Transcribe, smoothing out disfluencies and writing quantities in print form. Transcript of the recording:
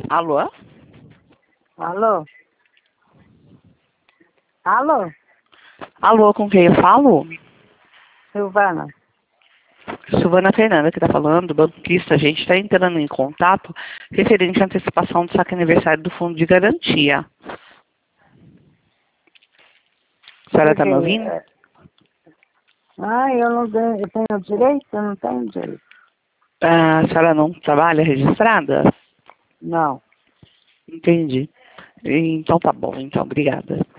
Alô? Alô? Alô? Alô, com quem eu falo? Silvana? Silvana Fernanda que está falando, banquista. A gente está entrando em contato referente à antecipação do saque aniversário do Fundo de Garantia. A senhora está me ouvindo? Eu não tenho, eu tenho direito? Eu não tenho direito. A senhora não trabalha registrada? Não. Entendi. Então tá bom, então, obrigada.